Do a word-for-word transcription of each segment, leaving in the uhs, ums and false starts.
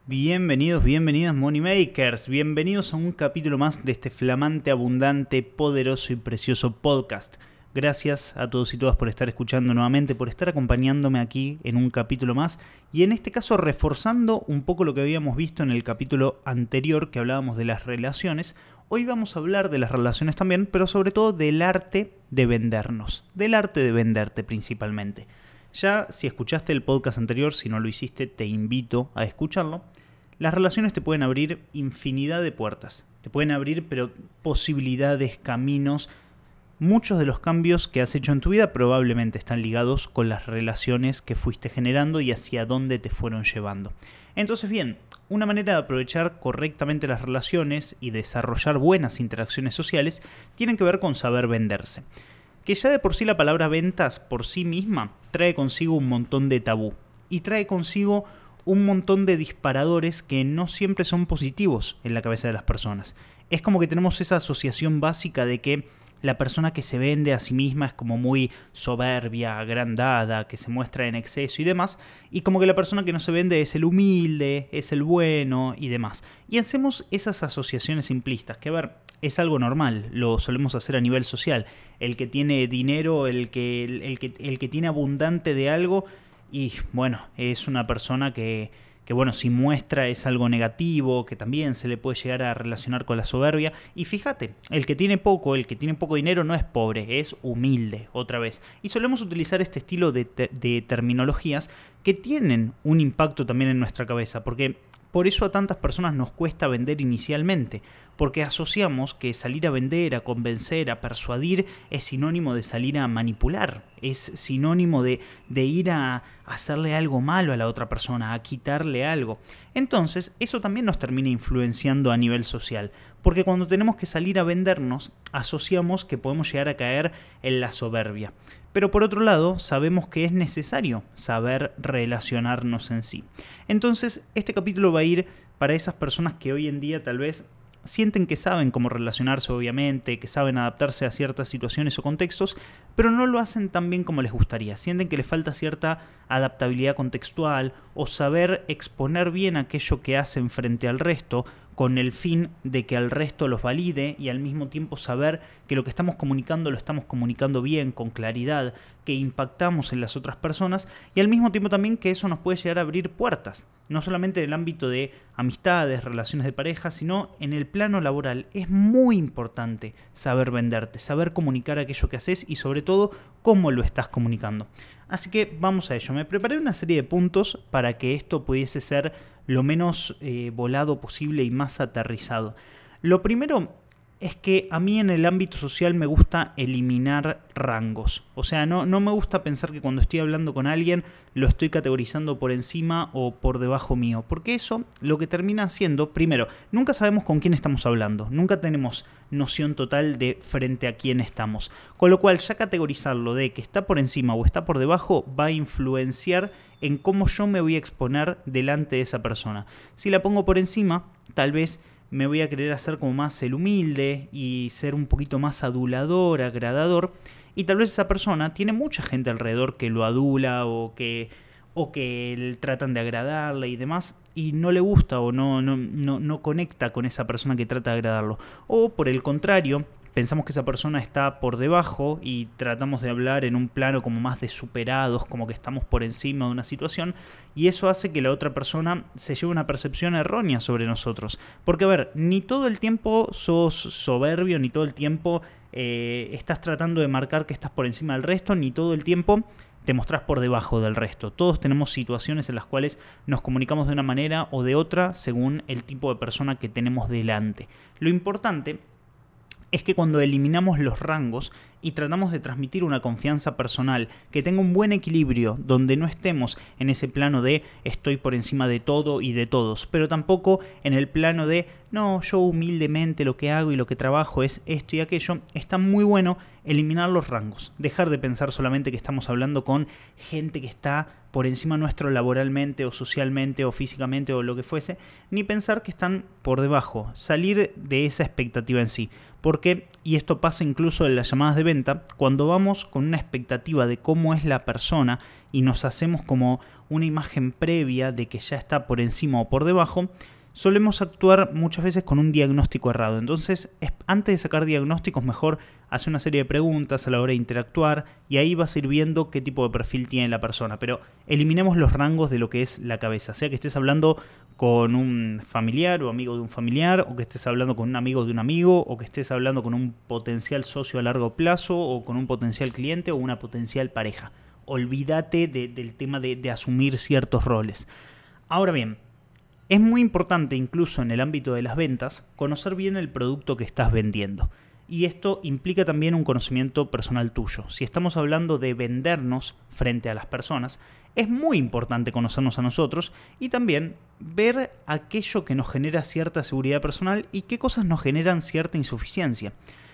Bienvenidos, bienvenidas Moneymakers, bienvenidos a un capítulo más de este flamante, abundante, poderoso y precioso podcast. Gracias a todos y todas por estar escuchando nuevamente, por estar acompañándome aquí en un capítulo más y en este caso reforzando un poco lo que habíamos visto en el capítulo anterior que hablábamos de las relaciones. Hoy vamos a hablar de las relaciones también, pero sobre todo del arte de vendernos, del arte de venderte principalmente. Ya si escuchaste el podcast anterior, si no lo hiciste, te invito a escucharlo. Las relaciones te pueden abrir infinidad de puertas, te pueden abrir pero posibilidades, caminos. Muchos de los cambios que has hecho en tu vida probablemente están ligados con las relaciones que fuiste generando y hacia dónde te fueron llevando. Entonces bien, una manera de aprovechar correctamente las relaciones y desarrollar buenas interacciones sociales tienen que ver con saber venderse. Que ya de por sí la palabra ventas por sí misma trae consigo un montón de tabú y trae consigo un montón de disparadores que no siempre son positivos en la cabeza de las personas. Es como que tenemos esa asociación básica de que la persona que se vende a sí misma es como muy soberbia, agrandada, que se muestra en exceso y demás, y como que la persona que no se vende es el humilde, es el bueno y demás. Y hacemos esas asociaciones simplistas, que a ver, es algo normal, lo solemos hacer a nivel social. El que tiene dinero, el que, el, el que, el que tiene abundante de algo, y bueno, es una persona que... que bueno, si muestra es algo negativo, que también se le puede llegar a relacionar con la soberbia. Y fíjate, el que tiene poco, el que tiene poco dinero no es pobre, es humilde, otra vez. Y solemos utilizar este estilo de, te- de terminologías que tienen un impacto también en nuestra cabeza, porque por eso a tantas personas nos cuesta vender inicialmente, porque asociamos que salir a vender, a convencer, a persuadir es sinónimo de salir a manipular, es sinónimo de, de ir a hacerle algo malo a la otra persona, a quitarle algo. Entonces, eso también nos termina influenciando a nivel social, porque cuando tenemos que salir a vendernos, asociamos que podemos llegar a caer en la soberbia. Pero por otro lado, sabemos que es necesario saber relacionarnos en sí. Entonces, este capítulo va a ir para esas personas que hoy en día tal vez sienten que saben cómo relacionarse, obviamente, que saben adaptarse a ciertas situaciones o contextos, pero no lo hacen tan bien como les gustaría. Sienten que les falta cierta adaptabilidad contextual o saber exponer bien aquello que hacen frente al resto, con el fin de que al resto los valide y al mismo tiempo saber que lo que estamos comunicando lo estamos comunicando bien, con claridad, que impactamos en las otras personas y al mismo tiempo también que eso nos puede llegar a abrir puertas, no solamente en el ámbito de amistades, relaciones de pareja, sino en el plano laboral. Es muy importante saber venderte, saber comunicar aquello que haces y sobre todo cómo lo estás comunicando. Así que vamos a ello. Me preparé una serie de puntos para que esto pudiese ser lo menos eh, volado posible y más aterrizado. Lo primero es que a mí en el ámbito social me gusta eliminar rangos. O sea, no, no me gusta pensar que cuando estoy hablando con alguien lo estoy categorizando por encima o por debajo mío. Porque eso lo que termina haciendo, primero, nunca sabemos con quién estamos hablando. Nunca tenemos noción total de frente a quién estamos. Con lo cual ya categorizarlo de que está por encima o está por debajo va a influenciar en cómo yo me voy a exponer delante de esa persona. Si la pongo por encima, tal vez me voy a querer hacer como más el humilde y ser un poquito más adulador, agradador, y tal vez esa persona tiene mucha gente alrededor que lo adula o que, o que tratan de agradarle y demás, y no le gusta o no, no, no, no conecta con esa persona que trata de agradarlo. O por el contrario, pensamos que esa persona está por debajo y tratamos de hablar en un plano como más de superados, como que estamos por encima de una situación, y eso hace que la otra persona se lleve una percepción errónea sobre nosotros. Porque, a ver, ni todo el tiempo sos soberbio, ni todo el tiempo eh, estás tratando de marcar que estás por encima del resto, ni todo el tiempo te mostrás por debajo del resto. Todos tenemos situaciones en las cuales nos comunicamos de una manera o de otra según el tipo de persona que tenemos delante. Lo importante es que cuando eliminamos los rangos y tratamos de transmitir una confianza personal que tenga un buen equilibrio, donde no estemos en ese plano de estoy por encima de todo y de todos, pero tampoco en el plano de no, yo humildemente lo que hago y lo que trabajo es esto y aquello, está muy bueno eliminar los rangos, dejar de pensar solamente que estamos hablando con gente que está por encima nuestro laboralmente o socialmente o físicamente o lo que fuese, ni pensar que están por debajo, salir de esa expectativa en sí. Porque, y esto pasa incluso en las llamadas de venta, cuando vamos con una expectativa de cómo es la persona y nos hacemos como una imagen previa de que ya está por encima o por debajo, solemos actuar muchas veces con un diagnóstico errado. Entonces, antes de sacar diagnósticos, mejor hacer una serie de preguntas a la hora de interactuar y ahí vas a ir viendo qué tipo de perfil tiene la persona. Pero eliminemos los rangos de lo que es la cabeza. Sea que estés hablando con un familiar o amigo de un familiar, o que estés hablando con un amigo de un amigo, o que estés hablando con un potencial socio a largo plazo, o con un potencial cliente o una potencial pareja. Olvídate de, del tema de, de asumir ciertos roles. Ahora bien, es muy importante, incluso en el ámbito de las ventas, conocer bien el producto que estás vendiendo. Y esto implica también un conocimiento personal tuyo. Si estamos hablando de vendernos frente a las personas, es muy importante conocernos a nosotros y también ver aquello que nos genera cierta seguridad personal y qué cosas nos generan cierta insuficiencia.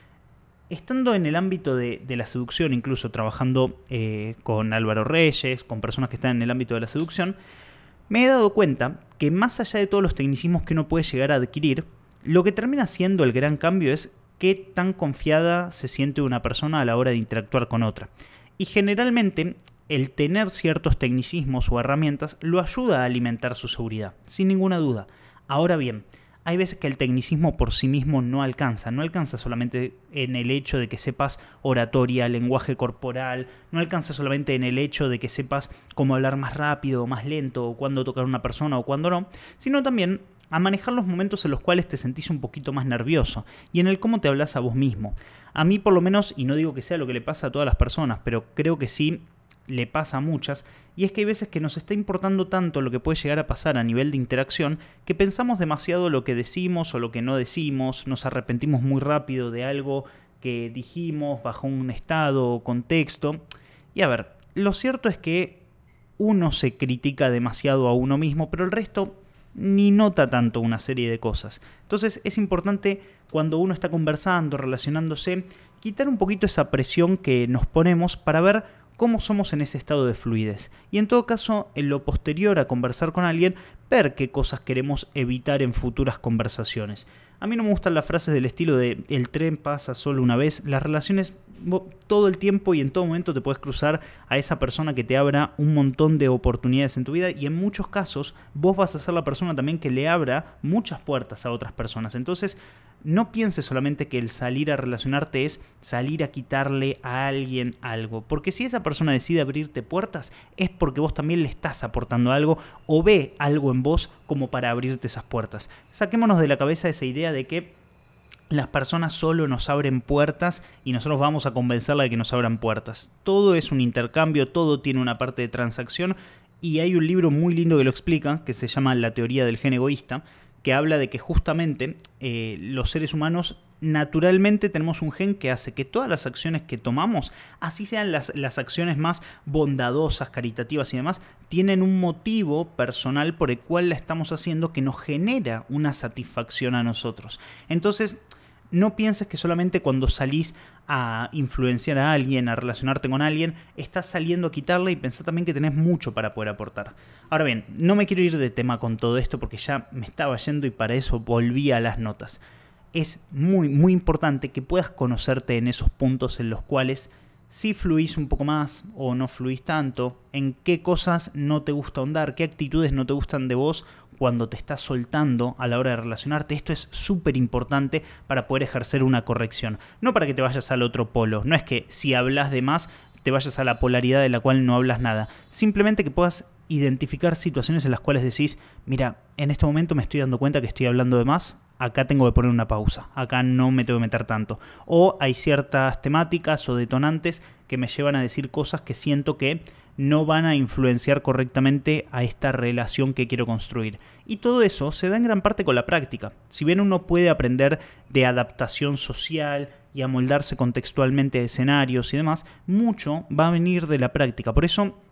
Estando en el ámbito de, de la seducción, incluso trabajando eh, con Álvaro Reyes, con personas que están en el ámbito de la seducción, me he dado cuenta que más allá de todos los tecnicismos que uno puede llegar a adquirir, lo que termina siendo el gran cambio es qué tan confiada se siente una persona a la hora de interactuar con otra. Y generalmente el tener ciertos tecnicismos o herramientas lo ayuda a alimentar su seguridad, sin ninguna duda. Ahora bien, hay veces que el tecnicismo por sí mismo no alcanza. No alcanza solamente en el hecho de que sepas oratoria, lenguaje corporal. No alcanza solamente en el hecho de que sepas cómo hablar más rápido o más lento, o cuándo tocar a una persona o cuándo no, sino también a manejar los momentos en los cuales te sentís un poquito más nervioso y en el cómo te hablas a vos mismo. A mí por lo menos, y no digo que sea lo que le pasa a todas las personas, pero creo que sí le pasa a muchas, y es que hay veces que nos está importando tanto lo que puede llegar a pasar a nivel de interacción que pensamos demasiado lo que decimos o lo que no decimos, nos arrepentimos muy rápido de algo que dijimos bajo un estado o contexto. Y a ver, lo cierto es que uno se critica demasiado a uno mismo, pero el resto ni nota tanto una serie de cosas. Entonces es importante, cuando uno está conversando, relacionándose, quitar un poquito esa presión que nos ponemos para ver cómo somos en ese estado de fluidez. Y en todo caso, en lo posterior a conversar con alguien, ver qué cosas queremos evitar en futuras conversaciones. A mí no me gustan las frases del estilo de el tren pasa solo una vez. Las relaciones, todo el tiempo y en todo momento te puedes cruzar a esa persona que te abra un montón de oportunidades en tu vida, y en muchos casos vos vas a ser la persona también que le abra muchas puertas a otras personas. Entonces, no pienses solamente que el salir a relacionarte es salir a quitarle a alguien algo, porque si esa persona decide abrirte puertas es porque vos también le estás aportando algo o ve algo en vos como para abrirte esas puertas. Saquémonos de la cabeza esa idea de que las personas solo nos abren puertas y nosotros vamos a convencerla de que nos abran puertas. Todo es un intercambio, todo tiene una parte de transacción, y hay un libro muy lindo que lo explica, que se llama La teoría del gen egoísta, que habla de que justamente eh, los seres humanos naturalmente tenemos un gen que hace que todas las acciones que tomamos, así sean las, las acciones más bondadosas, caritativas y demás, tienen un motivo personal por el cual la estamos haciendo que nos genera una satisfacción a nosotros. Entonces, no pienses que solamente cuando salís a influenciar a alguien, a relacionarte con alguien, estás saliendo a quitarle, y pensá también que tenés mucho para poder aportar. Ahora bien, no me quiero ir de tema con todo esto porque ya me estaba yendo y para eso volví a las notas. Es muy, muy importante que puedas conocerte en esos puntos en los cuales sí fluís un poco más o no fluís tanto, en qué cosas no te gusta ahondar, qué actitudes no te gustan de vos cuando te estás soltando a la hora de relacionarte. Esto es súper importante para poder ejercer una corrección, no para que te vayas al otro polo. No es que si hablas de más te vayas a la polaridad de la cual no hablas nada, simplemente que puedas identificar situaciones en las cuales decís, mira, en este momento me estoy dando cuenta que estoy hablando de más, acá tengo que poner una pausa, acá no me tengo que meter tanto. O hay ciertas temáticas o detonantes que me llevan a decir cosas que siento que no van a influenciar correctamente a esta relación que quiero construir. Y todo eso se da en gran parte con la práctica. Si bien uno puede aprender de adaptación social y amoldarse contextualmente a escenarios y demás, mucho va a venir de la práctica. Por eso,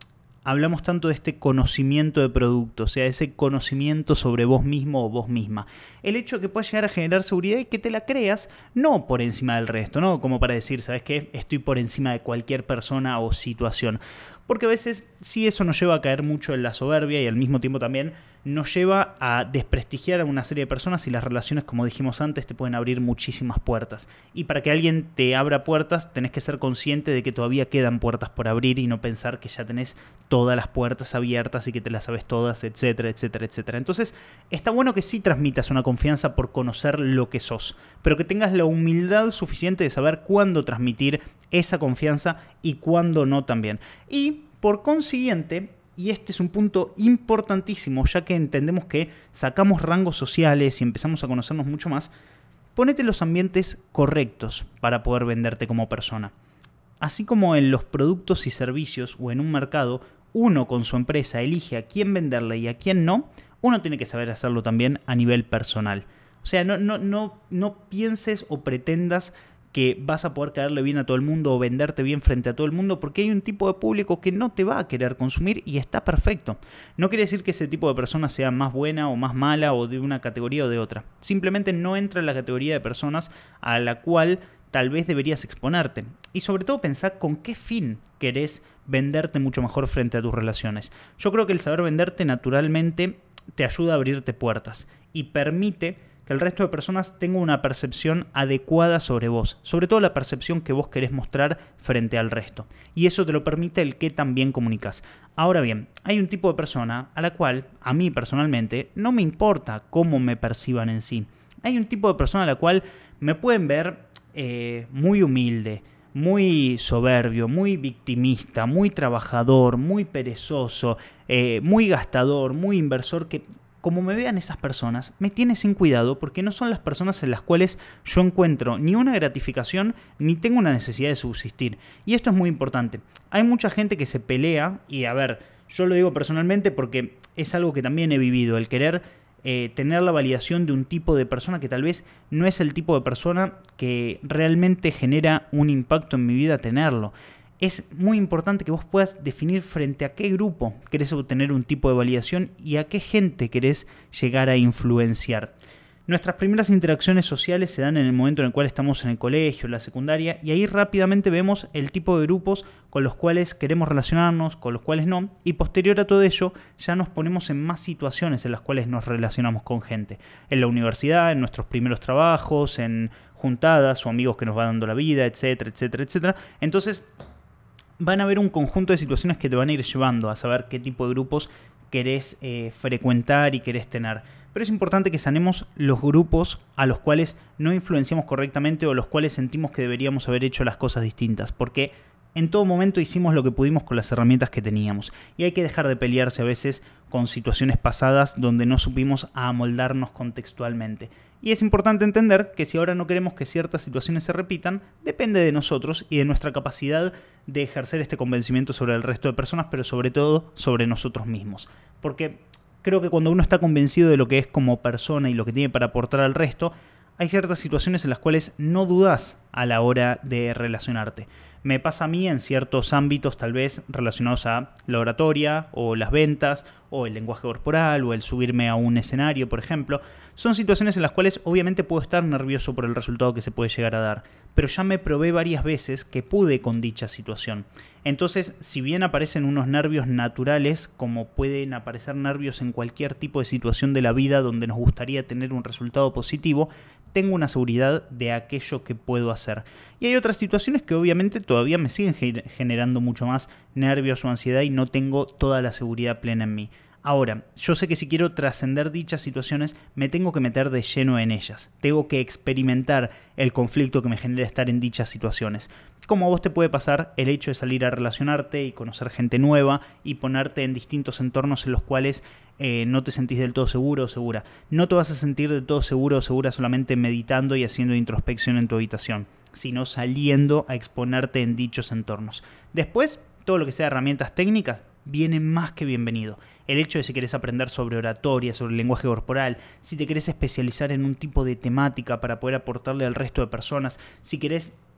hablamos tanto de este conocimiento de producto, o sea, ese conocimiento sobre vos mismo o vos misma. El hecho de que puedas llegar a generar seguridad y que te la creas, no por encima del resto, ¿no? Como para decir, ¿sabes qué? Estoy por encima de cualquier persona o situación. Porque a veces sí eso nos lleva a caer mucho en la soberbia y al mismo tiempo también nos lleva a desprestigiar a una serie de personas y las relaciones, como dijimos antes, te pueden abrir muchísimas puertas. Y para que alguien te abra puertas, tenés que ser consciente de que todavía quedan puertas por abrir y no pensar que ya tenés todas las puertas abiertas y que te las sabes todas, etcétera, etcétera, etcétera. Entonces, está bueno que sí transmitas una confianza por conocer lo que sos, pero que tengas la humildad suficiente de saber cuándo transmitir esa confianza y cuándo no también. Y por consiguiente, y este es un punto importantísimo, ya que entendemos que sacamos rangos sociales y empezamos a conocernos mucho más, ponete los ambientes correctos para poder venderte como persona. Así como en los productos y servicios o en un mercado, uno con su empresa elige a quién venderle y a quién no, uno tiene que saber hacerlo también a nivel personal. O sea, no, no, no, no pienses o pretendas que vas a poder caerle bien a todo el mundo o venderte bien frente a todo el mundo, porque hay un tipo de público que no te va a querer consumir y está perfecto. No quiere decir que ese tipo de persona sea más buena o más mala o de una categoría o de otra. Simplemente no entra en la categoría de personas a la cual tal vez deberías exponerte. Y sobre todo pensar con qué fin querés venderte mucho mejor frente a tus relaciones. Yo creo que el saber venderte naturalmente te ayuda a abrirte puertas y permite que el resto de personas tenga una percepción adecuada sobre vos, sobre todo la percepción que vos querés mostrar frente al resto. Y eso te lo permite el que también comunicas. Ahora bien, hay un tipo de persona a la cual, a mí personalmente, no me importa cómo me perciban en sí. Hay un tipo de persona a la cual me pueden ver eh, muy humilde, muy soberbio, muy victimista, muy trabajador, muy perezoso, eh, muy gastador, muy inversor, que como me vean esas personas, me tiene sin cuidado porque no son las personas en las cuales yo encuentro ni una gratificación ni tengo una necesidad de subsistir. Y esto es muy importante. Hay mucha gente que se pelea y, a ver, yo lo digo personalmente porque es algo que también he vivido, el querer eh, tener la validación de un tipo de persona que tal vez no es el tipo de persona que realmente genera un impacto en mi vida tenerlo. Es muy importante que vos puedas definir frente a qué grupo querés obtener un tipo de validación y a qué gente querés llegar a influenciar. Nuestras primeras interacciones sociales se dan en el momento en el cual estamos en el colegio, en la secundaria, y ahí rápidamente vemos el tipo de grupos con los cuales queremos relacionarnos, con los cuales no, y posterior a todo ello ya nos ponemos en más situaciones en las cuales nos relacionamos con gente. En la universidad, en nuestros primeros trabajos, en juntadas o amigos que nos va dando la vida, etcétera, etcétera, etcétera. Entonces, van a haber un conjunto de situaciones que te van a ir llevando a saber qué tipo de grupos querés eh, frecuentar y querés tener. Pero es importante que sanemos los grupos a los cuales no influenciamos correctamente o los cuales sentimos que deberíamos haber hecho las cosas distintas, porque en todo momento hicimos lo que pudimos con las herramientas que teníamos. Y hay que dejar de pelearse a veces con situaciones pasadas donde no supimos amoldarnos contextualmente. Y es importante entender que si ahora no queremos que ciertas situaciones se repitan, depende de nosotros y de nuestra capacidad de ejercer este convencimiento sobre el resto de personas, pero sobre todo sobre nosotros mismos. Porque creo que cuando uno está convencido de lo que es como persona y lo que tiene para aportar al resto, hay ciertas situaciones en las cuales no dudas a la hora de relacionarte. Me pasa a mí en ciertos ámbitos tal vez relacionados a la oratoria o las ventas o el lenguaje corporal o el subirme a un escenario, por ejemplo. Son situaciones en las cuales obviamente puedo estar nervioso por el resultado que se puede llegar a dar, pero ya me probé varias veces que pude con dicha situación. Entonces, si bien aparecen unos nervios naturales, como pueden aparecer nervios en cualquier tipo de situación de la vida donde nos gustaría tener un resultado positivo, tengo una seguridad de aquello que puedo hacer. Y hay otras situaciones que obviamente todavía me siguen generando mucho más nervios o ansiedad y no tengo toda la seguridad plena en mí. Ahora, yo sé que si quiero trascender dichas situaciones, me tengo que meter de lleno en ellas. Tengo que experimentar el conflicto que me genera estar en dichas situaciones. Como a vos te puede pasar el hecho de salir a relacionarte y conocer gente nueva y ponerte en distintos entornos en los cuales eh, no te sentís del todo seguro o segura. No te vas a sentir del todo seguro o segura solamente meditando y haciendo introspección en tu habitación, sino saliendo a exponerte en dichos entornos. Después, todo lo que sea herramientas técnicas viene más que bienvenido. El hecho de si querés aprender sobre oratoria, sobre el lenguaje corporal, si te querés especializar en un tipo de temática para poder aportarle al resto de personas, si querés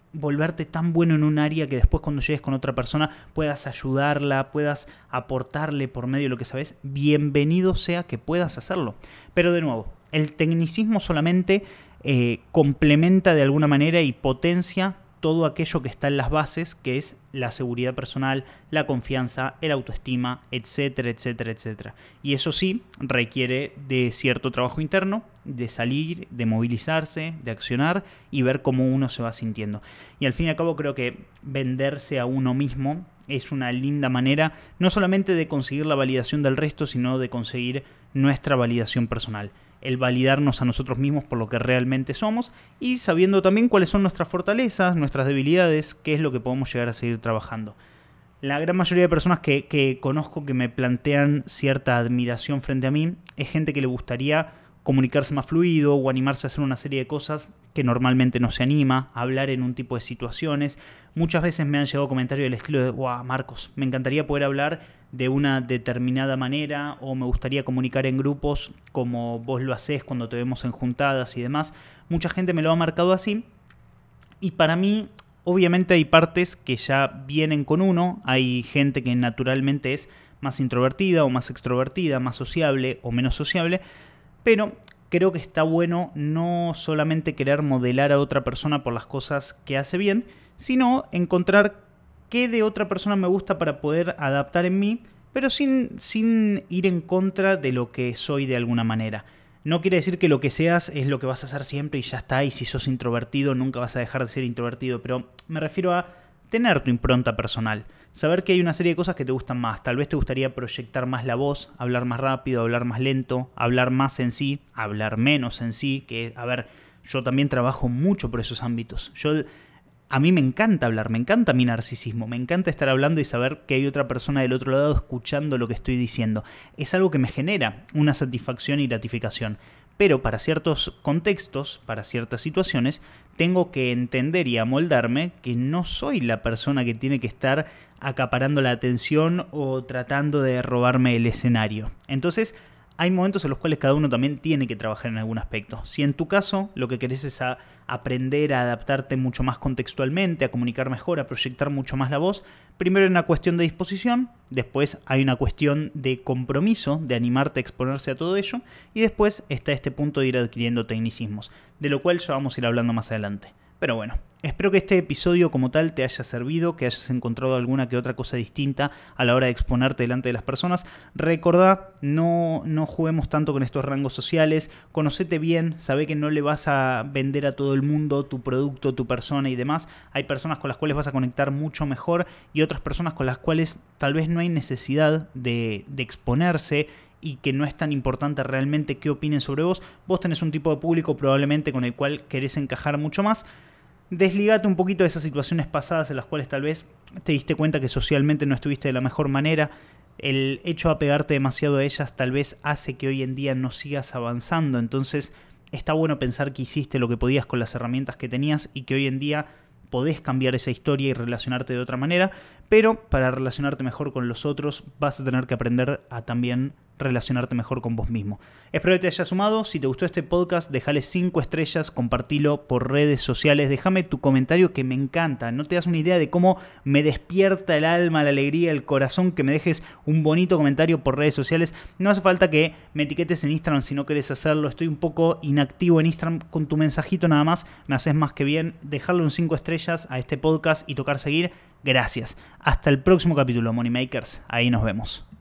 volverte tan bueno en un área que después cuando llegues con otra persona puedas ayudarla, puedas aportarle por medio de lo que sabes, bienvenido sea que puedas hacerlo. Pero de nuevo, el tecnicismo solamente eh, complementa de alguna manera y potencia todo aquello que está en las bases, que es la seguridad personal, la confianza, el autoestima, etcétera, etcétera, etcétera. Y eso sí requiere de cierto trabajo interno, de salir, de movilizarse, de accionar y ver cómo uno se va sintiendo. Y al fin y al cabo creo que venderse a uno mismo es una linda manera no solamente de conseguir la validación del resto, sino de conseguir nuestra validación personal. El validarnos a nosotros mismos por lo que realmente somos y sabiendo también cuáles son nuestras fortalezas, nuestras debilidades, qué es lo que podemos llegar a seguir trabajando. La gran mayoría de personas que, que conozco que me plantean cierta admiración frente a mí es gente que le gustaría comunicarse más fluido o animarse a hacer una serie de cosas que normalmente no se anima, a hablar en un tipo de situaciones. Muchas veces me han llegado comentarios del estilo de «Wow, Marcos, me encantaría poder hablar de una determinada manera o me gustaría comunicar en grupos como vos lo hacés cuando te vemos en juntadas y demás». Mucha gente me lo ha marcado así y para mí obviamente hay partes que ya vienen con uno, hay gente que naturalmente es más introvertida o más extrovertida, más sociable o menos sociable, pero creo que está bueno no solamente querer modelar a otra persona por las cosas que hace bien, sino encontrar qué de otra persona me gusta para poder adaptar en mí, pero sin, sin ir en contra de lo que soy de alguna manera. No quiere decir que lo que seas es lo que vas a hacer siempre y ya está, y si sos introvertido nunca vas a dejar de ser introvertido, pero me refiero a tener tu impronta personal, saber que hay una serie de cosas que te gustan más. Tal vez te gustaría proyectar más la voz, hablar más rápido, hablar más lento, hablar más en sí, hablar menos en sí, que, a ver, yo también trabajo mucho por esos ámbitos. Yo, a mí me encanta hablar, me encanta mi narcisismo, me encanta estar hablando y saber que hay otra persona del otro lado escuchando lo que estoy diciendo. Es algo que me genera una satisfacción y gratificación. Pero para ciertos contextos, para ciertas situaciones, tengo que entender y amoldarme que no soy la persona que tiene que estar acaparando la atención o tratando de robarme el escenario. Entonces, hay momentos en los cuales cada uno también tiene que trabajar en algún aspecto. Si en tu caso lo que querés es a aprender a adaptarte mucho más contextualmente, a comunicar mejor, a proyectar mucho más la voz, primero hay una cuestión de disposición, después hay una cuestión de compromiso, de animarte a exponerse a todo ello, y después está este punto de ir adquiriendo tecnicismos, de lo cual ya vamos a ir hablando más adelante. Pero bueno, espero que este episodio como tal te haya servido, que hayas encontrado alguna que otra cosa distinta a la hora de exponerte delante de las personas. Recordá, no, no juguemos tanto con estos rangos sociales, conocete bien, sabé que no le vas a vender a todo el mundo tu producto, tu persona y demás. Hay personas con las cuales vas a conectar mucho mejor y otras personas con las cuales tal vez no hay necesidad de, de exponerse y que no es tan importante realmente qué opinen sobre vos. Vos tenés un tipo de público probablemente con el cual querés encajar mucho más. Desligate un poquito de esas situaciones pasadas en las cuales tal vez te diste cuenta que socialmente no estuviste de la mejor manera. El hecho de apegarte demasiado a ellas tal vez hace que hoy en día no sigas avanzando. Entonces está bueno pensar que hiciste lo que podías con las herramientas que tenías y que hoy en día podés cambiar esa historia y relacionarte de otra manera, pero para relacionarte mejor con los otros vas a tener que aprender a también relacionarte mejor con vos mismo. Espero que te haya sumado. Si te gustó este podcast, déjale cinco estrellas, compartilo por redes sociales, déjame tu comentario que me encanta. No te das una idea de cómo me despierta el alma, la alegría, el corazón que me dejes un bonito comentario por redes sociales. No hace falta que me etiquetes en Instagram si no querés hacerlo. Estoy un poco inactivo en Instagram. Con tu mensajito nada más me haces más que bien. Dejarle un cinco estrellas a este podcast y tocar seguir. Gracias. Hasta el próximo capítulo, Money Makers. Ahí nos vemos.